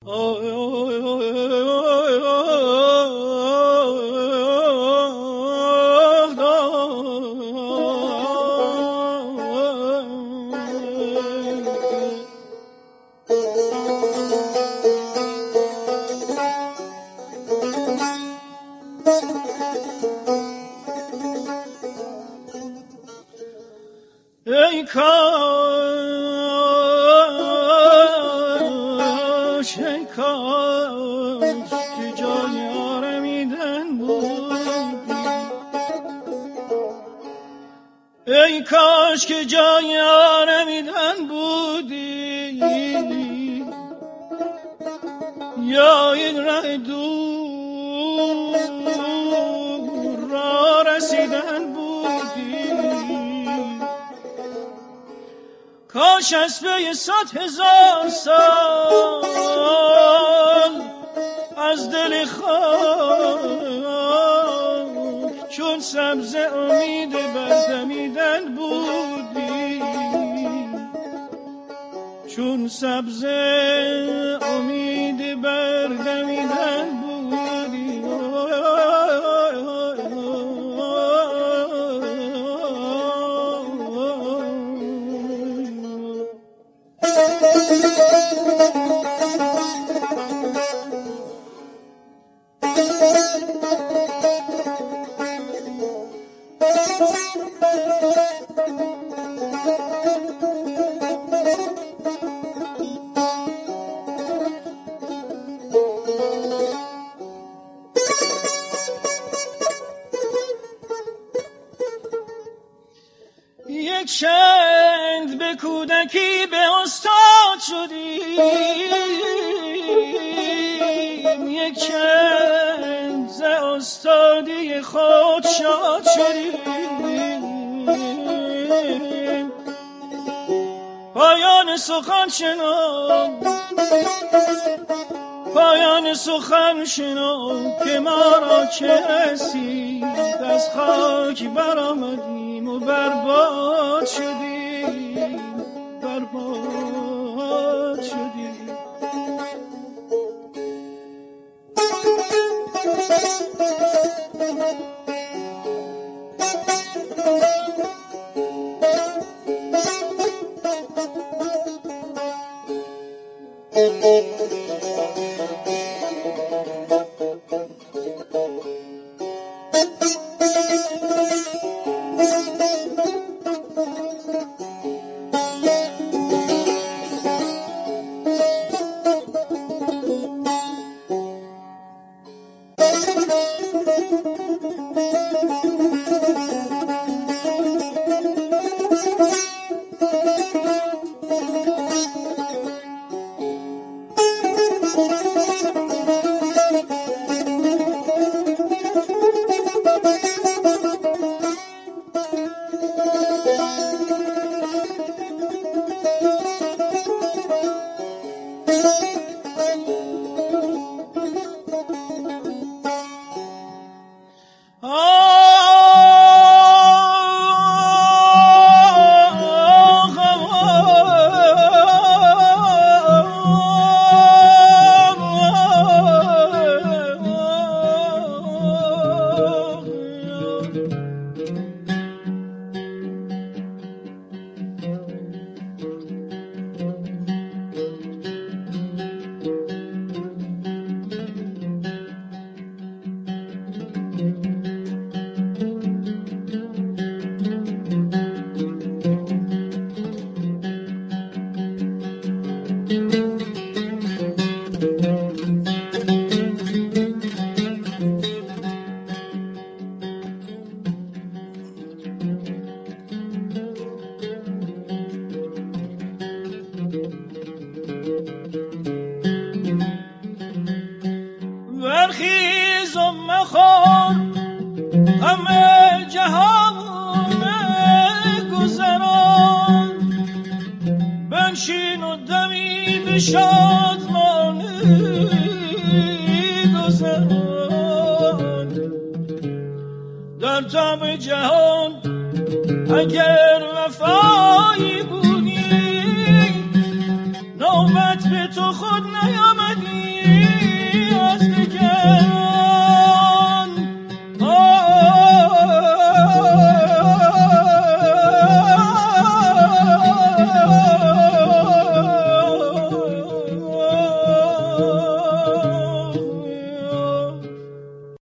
ای کاش ای کاش که جای آرمیدن بودی، ای کاش که جای آرمیدن بودی، یا این ره دور را رسیدن بودی. کاش از پی 100,000 سال از دل خاک چون سبزه امید بردمیدن بودی، چون سبزه امید بردمیدن بودی. یک چند به کودکی به استاد شدیم، یک چند ز استادی خود شاد شدیم. پایان سخن شنو، پایان سخن شنو که ما را کسی از خاک برآمدیم و برباد شدیم، برباد شدیم. اگر